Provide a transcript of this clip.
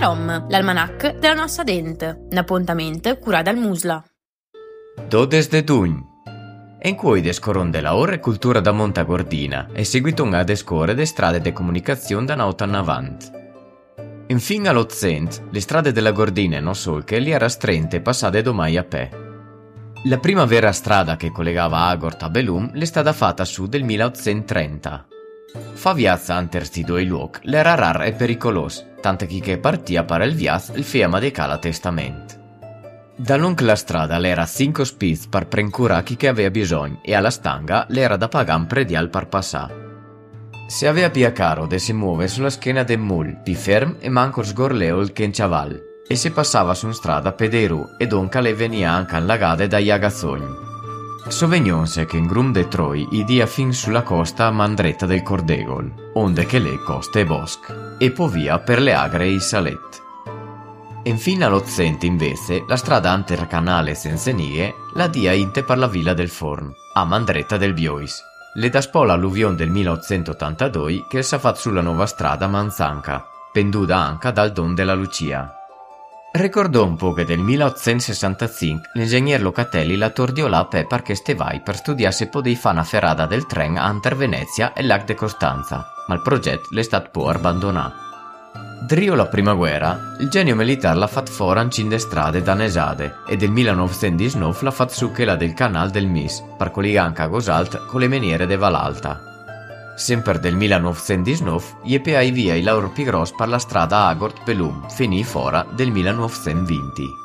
Marom, l'almanach della nostra dente, un appuntamento curato dal Musla. Dodes de Dugn. In cui descoronde la ora e cultura da Montagordina e seguito a descore de strade de comunicazione da nauta in avanti. Infine all'Ozzent, le strade della Gordina e non solche li era strente passate domai a pe. La prima vera strada che collegava Agort a Belum l'è stata fatta su del 1830. Fa viazza anter sti due luoghi l'era rar e pericolos, tanto che partia per il viaz il fiamma de cala testament. Da lungo la strada l'era 5 spiz per prencura chi che aveva bisogno e alla stanga l'era da pagare un predial per passare. Se aveva pia caro de si muove sulla schiena del mul, pi ferm e manco sgorleo il kenchaval, e si passava su strada pederu e donca le venia anche allagate dagli agazzogni. Sovegnonse che in grum de Troi i dia fin sulla costa a mandretta del Cordegol, onde che le coste e bosc, e poi via per le agre e i salet. Infine all'Ozzente invece la strada antercanale Sensenie la dia inte per la villa del Forn, a mandretta del Biois. Le da spola alluvione del 1882 che s'ha fatto sulla nuova strada Manzanca, penduta anche dal Don della Lucia. Ricordò un po' che del 1865 l'ingegner Locatelli la tordiò là perché stevai per studiare se poteva fare una ferrata del tren anter Venezia e Lac de Costanza, ma il progetto l'è stato poi abbandonato. Drio la prima guerra, il genio militare l'ha fatto fuori in de strade danesade e del 1919 l'ha fatto su quella del canal del Mis, per collegare anche a Gosalt con le miniere de Valalta. Sempre del 1919, gli EPA via i loro pigros per la strada Agort-Belum, finì fora del 1920.